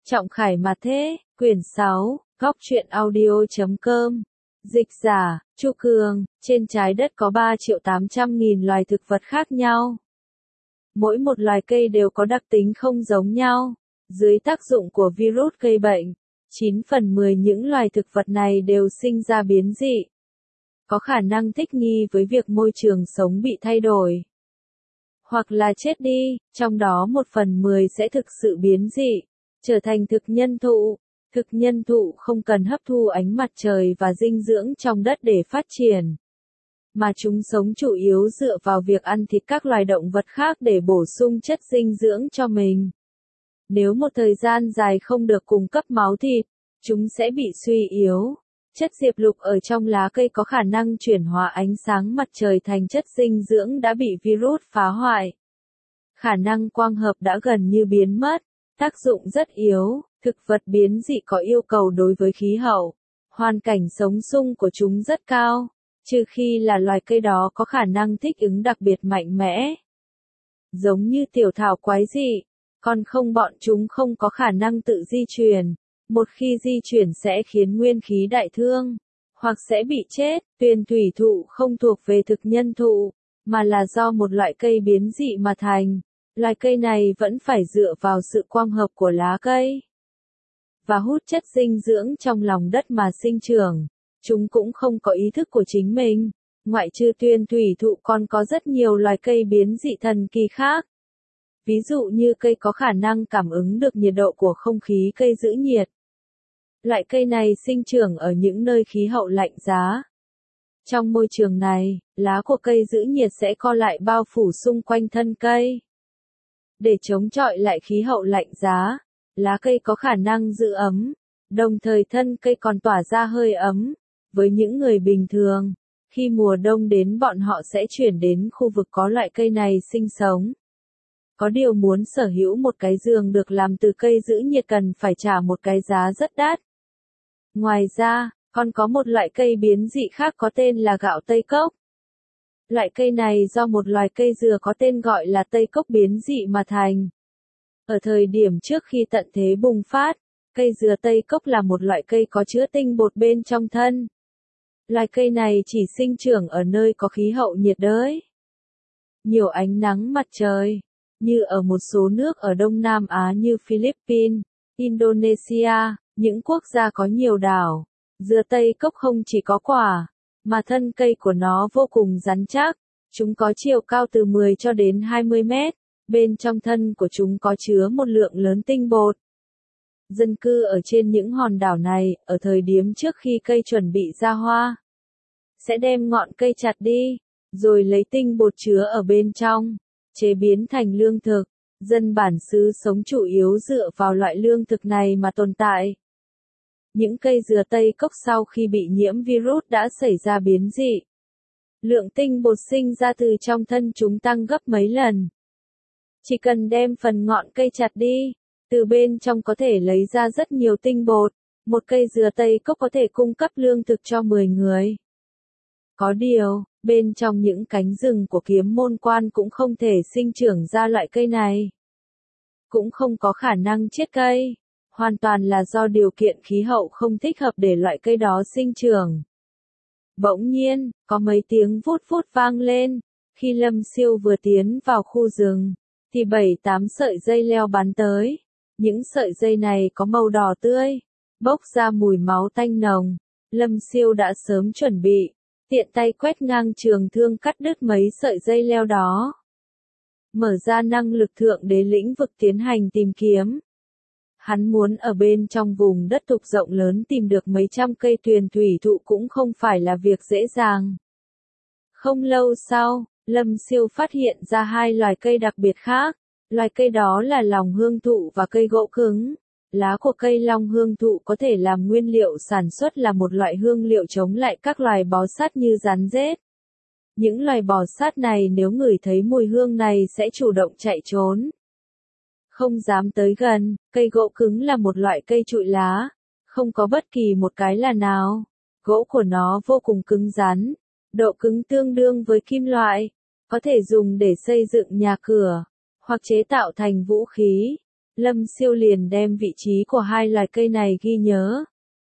Trọng Khải mà thế, quyển 6, góc truyện audio.com. Dịch giả, Chu Cường, trên trái đất có 3.800.000 loài thực vật khác nhau. Mỗi một loài cây đều có đặc tính không giống nhau. Dưới tác dụng của virus gây bệnh, 9 phần 10 những loài thực vật này đều sinh ra biến dị. Có khả năng thích nghi với việc môi trường sống bị thay đổi. Hoặc là chết đi, trong đó 1 phần 10 sẽ thực sự biến dị, trở thành thực nhân thụ. Thực nhân thụ không cần hấp thu ánh mặt trời và dinh dưỡng trong đất để phát triển, mà chúng sống chủ yếu dựa vào việc ăn thịt các loài động vật khác để bổ sung chất dinh dưỡng cho mình. Nếu một thời gian dài không được cung cấp máu thịt, chúng sẽ bị suy yếu. Chất diệp lục ở trong lá cây có khả năng chuyển hóa ánh sáng mặt trời thành chất dinh dưỡng đã bị virus phá hoại. Khả năng quang hợp đã gần như biến mất, tác dụng rất yếu. Thực vật biến dị có yêu cầu đối với khí hậu, hoàn cảnh sống sung của chúng rất cao, trừ khi là loài cây đó có khả năng thích ứng đặc biệt mạnh mẽ. Giống như tiểu thảo quái dị, còn không bọn chúng không có khả năng tự di chuyển. Một khi di chuyển sẽ khiến nguyên khí đại thương, hoặc sẽ bị chết. Tuyền thủy thụ không thuộc về thực nhân thụ, mà là do một loại cây biến dị mà thành. Loài cây này vẫn phải dựa vào sự quang hợp của lá cây và hút chất dinh dưỡng trong lòng đất mà sinh trưởng. Chúng cũng không có ý thức của chính mình. Ngoại trừ tuyền thủy thụ còn có rất nhiều loài cây biến dị thần kỳ khác. Ví dụ như cây có khả năng cảm ứng được nhiệt độ của không khí, cây giữ nhiệt. Loại cây này sinh trưởng ở những nơi khí hậu lạnh giá. Trong môi trường này, lá của cây giữ nhiệt sẽ co lại bao phủ xung quanh thân cây. Để chống chọi lại khí hậu lạnh giá, lá cây có khả năng giữ ấm, đồng thời thân cây còn tỏa ra hơi ấm. Với những người bình thường, khi mùa đông đến bọn họ sẽ chuyển đến khu vực có loại cây này sinh sống. Có điều muốn sở hữu một cái giường được làm từ cây giữ nhiệt cần phải trả một cái giá rất đắt. Ngoài ra, còn có một loại cây biến dị khác có tên là gạo Tây Cốc. Loại cây này do một loài cây dừa có tên gọi là Tây Cốc biến dị mà thành. Ở thời điểm trước khi tận thế bùng phát, cây dừa Tây Cốc là một loại cây có chứa tinh bột bên trong thân. Loài cây này chỉ sinh trưởng ở nơi có khí hậu nhiệt đới, nhiều ánh nắng mặt trời, như ở một số nước ở Đông Nam Á như Philippines, Indonesia, những quốc gia có nhiều đảo. Dừa Tây Cốc không chỉ có quả, mà thân cây của nó vô cùng rắn chắc. Chúng có chiều cao từ 10 cho đến 20 mét. Bên trong thân của chúng có chứa một lượng lớn tinh bột. Dân cư ở trên những hòn đảo này, ở thời điểm trước khi cây chuẩn bị ra hoa, sẽ đem ngọn cây chặt đi, rồi lấy tinh bột chứa ở bên trong, chế biến thành lương thực. Dân bản xứ sống chủ yếu dựa vào loại lương thực này mà tồn tại. Những cây dừa Tây Cốc sau khi bị nhiễm virus đã xảy ra biến dị. Lượng tinh bột sinh ra từ trong thân chúng tăng gấp mấy lần. Chỉ cần đem phần ngọn cây chặt đi, từ bên trong có thể lấy ra rất nhiều tinh bột. Một cây dừa Tây Cốc có thể cung cấp lương thực cho 10 người. Có điều, bên trong những cánh rừng của Kiếm Môn Quan cũng không thể sinh trưởng ra loại cây này. Cũng không có khả năng chiết cây. Hoàn toàn là do điều kiện khí hậu không thích hợp để loại cây đó sinh trưởng. Bỗng nhiên, có mấy tiếng vút vút vang lên. Khi Lâm Siêu vừa tiến vào khu rừng, thì 7-8 sợi dây leo bắn tới. Những sợi dây này có màu đỏ tươi, bốc ra mùi máu tanh nồng. Lâm Siêu đã sớm chuẩn bị, tiện tay quét ngang trường thương cắt đứt mấy sợi dây leo đó. Mở ra năng lực thượng đế lĩnh vực tiến hành tìm kiếm. Hắn muốn ở bên trong vùng đất thục rộng lớn tìm được mấy trăm cây tuyền thủy thụ cũng không phải là việc dễ dàng. Không lâu sau, Lâm Siêu phát hiện ra 2 loài cây đặc biệt khác. Loài cây đó là lòng hương thụ và cây gỗ cứng. Lá của cây long hương thụ có thể làm nguyên liệu sản xuất là một loại hương liệu chống lại các loài bò sát như rắn rết. Những loài bò sát này nếu ngửi thấy mùi hương này sẽ chủ động chạy trốn, không dám tới gần. Cây gỗ cứng là một loại cây trụi lá, không có bất kỳ một cái là nào. Gỗ của nó vô cùng cứng rắn, độ cứng tương đương với kim loại, có thể dùng để xây dựng nhà cửa, hoặc chế tạo thành vũ khí. Lâm Siêu liền đem vị trí của hai loài cây này ghi nhớ.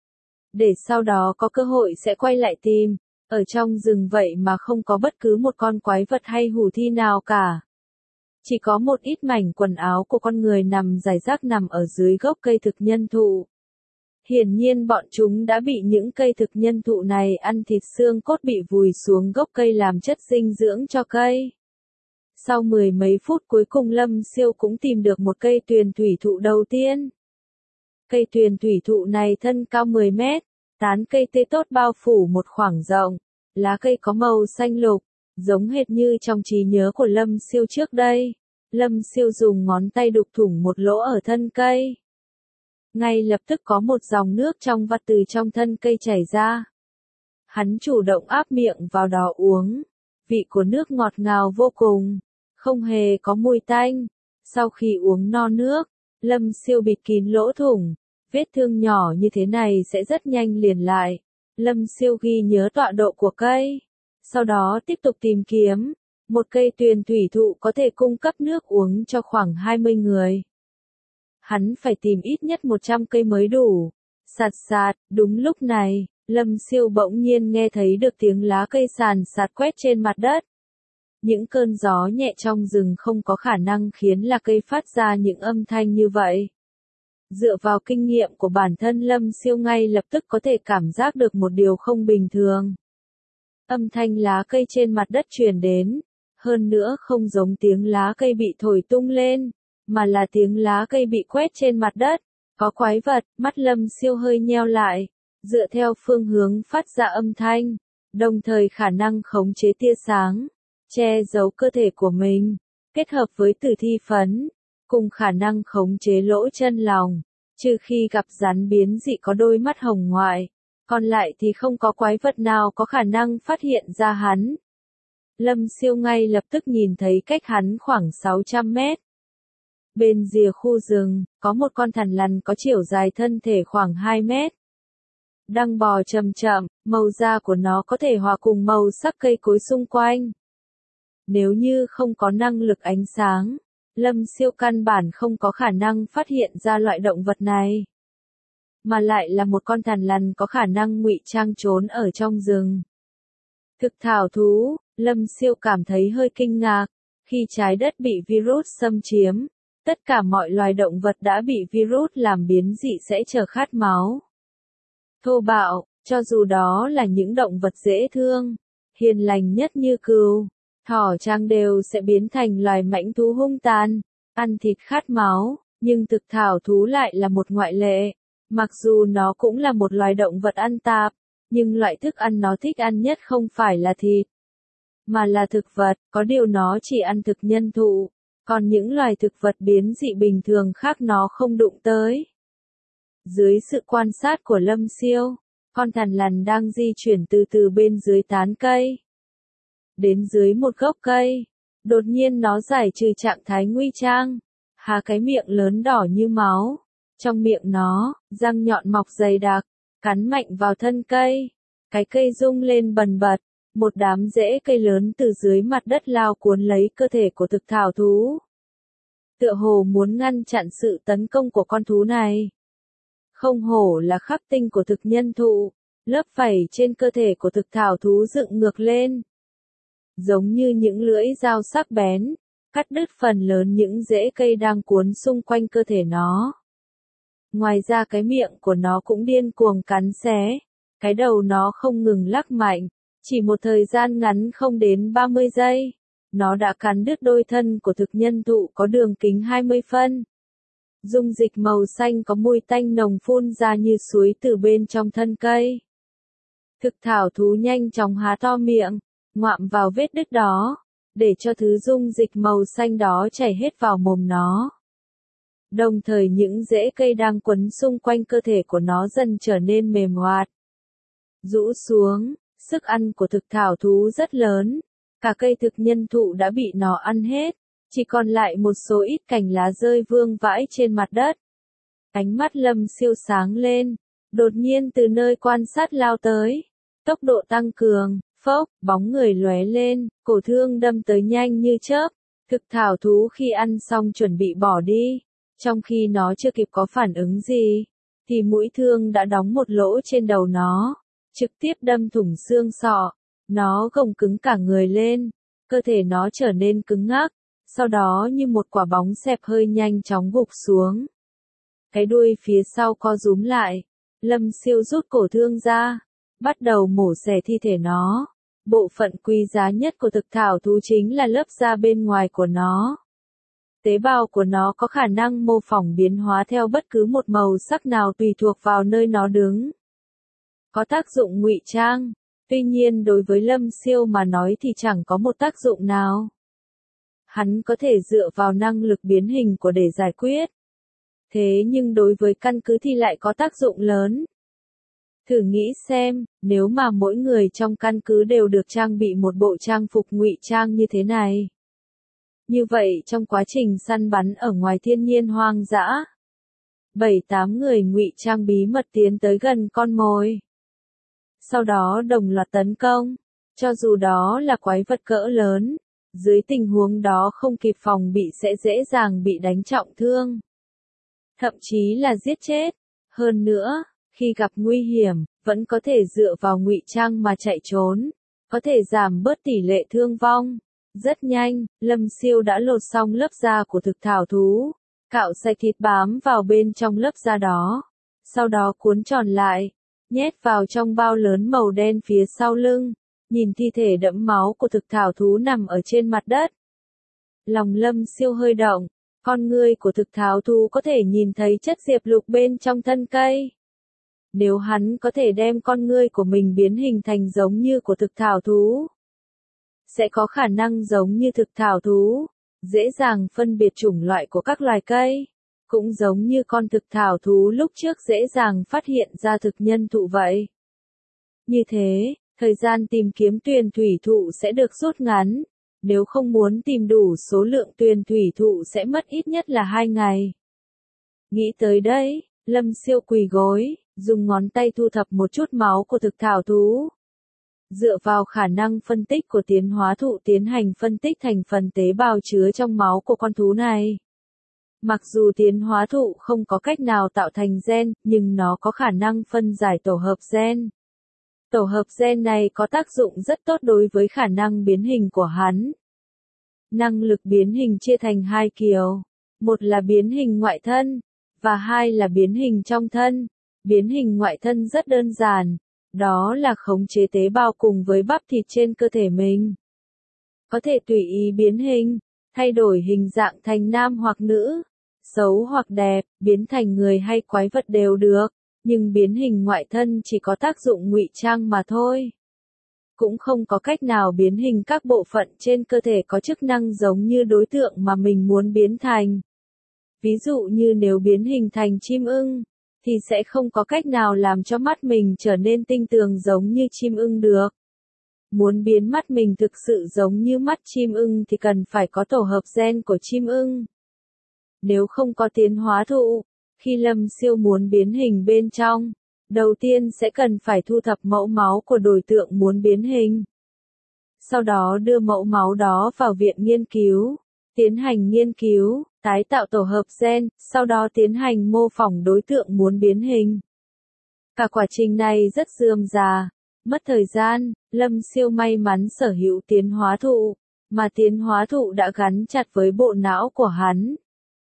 Để sau đó có cơ hội sẽ quay lại tìm, ở trong rừng vậy mà không có bất cứ một con quái vật hay hủ thi nào cả. Chỉ có một ít mảnh quần áo của con người nằm rải rác nằm ở dưới gốc cây thực nhân thụ. Hiển nhiên bọn chúng đã bị những cây thực nhân thụ này ăn thịt xương cốt bị vùi xuống gốc cây làm chất dinh dưỡng cho cây. Sau mười mấy phút cuối cùng Lâm Siêu cũng tìm được một cây tuyền thủy thụ đầu tiên. Cây tuyền thủy thụ này thân cao 10 mét, tán cây tê tốt bao phủ một khoảng rộng, lá cây có màu xanh lục, giống hệt như trong trí nhớ của Lâm Siêu trước đây. Lâm Siêu dùng ngón tay đục thủng một lỗ ở thân cây. Ngay lập tức có một dòng nước trong vắt từ trong thân cây chảy ra. Hắn chủ động áp miệng vào đó uống. Vị của nước ngọt ngào vô cùng, không hề có mùi tanh. Sau khi uống no nước, Lâm Siêu bịt kín lỗ thủng. Vết thương nhỏ như thế này sẽ rất nhanh liền lại. Lâm Siêu ghi nhớ tọa độ của cây. Sau đó tiếp tục tìm kiếm. Một cây tuyền thủy thụ có thể cung cấp nước uống cho khoảng 20 người. Hắn phải tìm ít nhất 100 cây mới đủ. Sạt sạt, đúng lúc này, Lâm Siêu bỗng nhiên nghe thấy được tiếng lá cây sàn sạt quét trên mặt đất. Những cơn gió nhẹ trong rừng không có khả năng khiến lá cây phát ra những âm thanh như vậy. Dựa vào kinh nghiệm của bản thân Lâm Siêu ngay lập tức có thể cảm giác được một điều không bình thường. Âm thanh lá cây trên mặt đất truyền đến, hơn nữa không giống tiếng lá cây bị thổi tung lên, mà là tiếng lá cây bị quét trên mặt đất. Có quái vật, mắt Lâm Siêu hơi nheo lại, dựa theo phương hướng phát ra âm thanh, đồng thời khả năng khống chế tia sáng, che giấu cơ thể của mình, kết hợp với tử thi phấn, cùng khả năng khống chế lỗ chân lòng, trừ khi gặp rắn biến dị có đôi mắt hồng ngoại, còn lại thì không có quái vật nào có khả năng phát hiện ra hắn. Lâm Siêu ngay lập tức nhìn thấy cách hắn khoảng 600 mét. Bên rìa khu rừng, có một con thằn lằn có chiều dài thân thể khoảng 2 mét. Đang bò chậm chậm, màu da của nó có thể hòa cùng màu sắc cây cối xung quanh. Nếu như không có năng lực ánh sáng, Lâm Siêu căn bản không có khả năng phát hiện ra loại động vật này. Mà lại là một con thằn lằn có khả năng ngụy trang trốn ở trong rừng. Thực thảo thú, Lâm Siêu cảm thấy hơi kinh ngạc. Khi trái đất bị virus xâm chiếm, tất cả mọi loài động vật đã bị virus làm biến dị sẽ trở khát máu. Thô bạo, cho dù đó là những động vật dễ thương, hiền lành nhất như cừu, thỏ trang đều sẽ biến thành loài mãnh thú hung tàn, ăn thịt khát máu, nhưng thực thảo thú lại là một ngoại lệ. Mặc dù nó cũng là một loài động vật ăn tạp, nhưng loại thức ăn nó thích ăn nhất không phải là thịt, mà là thực vật, có điều nó chỉ ăn thực nhân thụ, còn những loài thực vật biến dị bình thường khác nó không đụng tới. Dưới sự quan sát của Lâm Siêu, con thằn lằn đang di chuyển từ từ bên dưới tán cây. Đến dưới một gốc cây, đột nhiên nó giải trừ trạng thái nguy trang, há cái miệng lớn đỏ như máu. Trong miệng nó, răng nhọn mọc dày đặc, cắn mạnh vào thân cây. Cái cây rung lên bần bật, một đám rễ cây lớn từ dưới mặt đất lao cuốn lấy cơ thể của thực thảo thú. Tựa hồ muốn ngăn chặn sự tấn công của con thú này. Không hổ là khắc tinh của thực nhân thụ, lớp vảy trên cơ thể của thực thảo thú dựng ngược lên. Giống như những lưỡi dao sắc bén, cắt đứt phần lớn những rễ cây đang cuốn xung quanh cơ thể nó. Ngoài ra cái miệng của nó cũng điên cuồng cắn xé, cái đầu nó không ngừng lắc mạnh, chỉ một thời gian ngắn không đến 30 giây, nó đã cắn đứt đôi thân của thực nhân thụ có đường kính 20 phân. Dung dịch màu xanh có mùi tanh nồng phun ra như suối từ bên trong thân cây. Thực thảo thú nhanh chóng há to miệng, ngoạm vào vết đứt đó, để cho thứ dung dịch màu xanh đó chảy hết vào mồm nó. Đồng thời những rễ cây đang quấn xung quanh cơ thể của nó dần trở nên mềm hoạt. Rũ xuống, sức ăn của thực thảo thú rất lớn, cả cây thực nhân thụ đã bị nó ăn hết, chỉ còn lại một số ít cành lá rơi vương vãi trên mặt đất. Ánh mắt Lâm Siêu sáng lên, đột nhiên từ nơi quan sát lao tới, tốc độ tăng cường, phốc, bóng người lóe lên, cổ thương đâm tới nhanh như chớp. Thực thảo thú khi ăn xong chuẩn bị bỏ đi, Trong khi nó chưa kịp có phản ứng gì, thì mũi thương đã đóng một lỗ trên đầu nó, trực tiếp đâm thủng xương sọ. Nó gồng cứng cả người lên, cơ thể nó trở nên cứng ngắc, sau đó như một quả bóng xẹp hơi nhanh chóng gục xuống. Cái đuôi phía sau co rúm lại, Lâm Siêu rút cổ thương ra, bắt đầu mổ xẻ thi thể nó. Bộ phận quý giá nhất của thực thảo thú chính là lớp da bên ngoài của nó. Tế bào của nó có khả năng mô phỏng biến hóa theo bất cứ một màu sắc nào tùy thuộc vào nơi nó đứng. Có tác dụng ngụy trang, tuy nhiên đối với Lâm Siêu mà nói thì chẳng có một tác dụng nào. Hắn có thể dựa vào năng lực biến hình của để giải quyết. Thế nhưng đối với căn cứ thì lại có tác dụng lớn. Thử nghĩ xem, nếu mà mỗi người trong căn cứ đều được trang bị một bộ trang phục ngụy trang như thế này. Như vậy trong quá trình săn bắn ở ngoài thiên nhiên hoang dã, 7-8 người ngụy trang bí mật tiến tới gần con mồi. Sau đó đồng loạt tấn công, cho dù đó là quái vật cỡ lớn, dưới tình huống đó không kịp phòng bị sẽ dễ dàng bị đánh trọng thương. Thậm chí là giết chết. Hơn nữa, khi gặp nguy hiểm, vẫn có thể dựa vào ngụy trang mà chạy trốn, có thể giảm bớt tỷ lệ thương vong. Rất nhanh, Lâm Siêu đã lột xong lớp da của thực thảo thú, cạo sạch thịt bám vào bên trong lớp da đó, sau đó cuốn tròn lại, nhét vào trong bao lớn màu đen phía sau lưng, nhìn thi thể đẫm máu của thực thảo thú nằm ở trên mặt đất. Lòng Lâm Siêu hơi động, con ngươi của thực thảo thú có thể nhìn thấy chất diệp lục bên trong thân cây. Nếu hắn có thể đem con ngươi của mình biến hình thành giống như của thực thảo thú, sẽ có khả năng giống như thực thảo thú, dễ dàng phân biệt chủng loại của các loài cây, cũng giống như con thực thảo thú lúc trước dễ dàng phát hiện ra thực nhân thụ vậy. Như thế, thời gian tìm kiếm tuyền thủy thụ sẽ được rút ngắn, nếu không muốn tìm đủ số lượng tuyền thủy thụ sẽ mất ít nhất là 2 ngày. Nghĩ tới đây, Lâm Siêu quỳ gối, dùng ngón tay thu thập một chút máu của thực thảo thú. Dựa vào khả năng phân tích của tiến hóa thụ tiến hành phân tích thành phần tế bào chứa trong máu của con thú này. Mặc dù tiến hóa thụ không có cách nào tạo thành gen, nhưng nó có khả năng phân giải tổ hợp gen. Tổ hợp gen này có tác dụng rất tốt đối với khả năng biến hình của hắn. Năng lực biến hình chia thành 2 kiểu, một là biến hình ngoại thân, và 2 là biến hình trong thân. Biến hình ngoại thân rất đơn giản, đó là khống chế tế bào cùng với bắp thịt trên cơ thể mình. Có thể tùy ý biến hình, thay đổi hình dạng thành nam hoặc nữ, xấu hoặc đẹp, biến thành người hay quái vật đều được, nhưng biến hình ngoại thân chỉ có tác dụng ngụy trang mà thôi. Cũng không có cách nào biến hình các bộ phận trên cơ thể có chức năng giống như đối tượng mà mình muốn biến thành. Ví dụ như nếu biến hình thành chim ưng, thì sẽ không có cách nào làm cho mắt mình trở nên tinh tường giống như chim ưng được. Muốn biến mắt mình thực sự giống như mắt chim ưng thì cần phải có tổ hợp gen của chim ưng. Nếu không có tiến hóa thụ, khi Lâm Siêu muốn biến hình bên trong, đầu tiên sẽ cần phải thu thập mẫu máu của đối tượng muốn biến hình. Sau đó đưa mẫu máu đó vào viện nghiên cứu, tiến hành nghiên cứu, tái tạo tổ hợp gen, sau đó tiến hành mô phỏng đối tượng muốn biến hình. Cả quá trình này rất rườm rà, mất thời gian. Lâm Siêu may mắn sở hữu tiến hóa thụ, mà tiến hóa thụ đã gắn chặt với bộ não của hắn.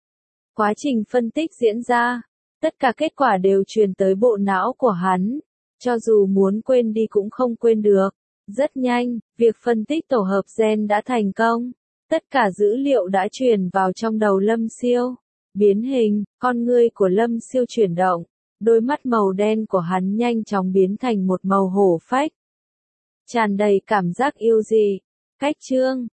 Quá trình phân tích diễn ra, tất cả kết quả đều truyền tới bộ não của hắn, cho dù muốn quên đi cũng không quên được. Rất nhanh, việc phân tích tổ hợp gen đã thành công. Tất cả dữ liệu đã truyền vào trong đầu Lâm Siêu. Biến hình, con ngươi của Lâm Siêu chuyển động, đôi mắt màu đen của hắn nhanh chóng biến thành một màu hổ phách. Tràn đầy cảm giác yêu dị. Cách chương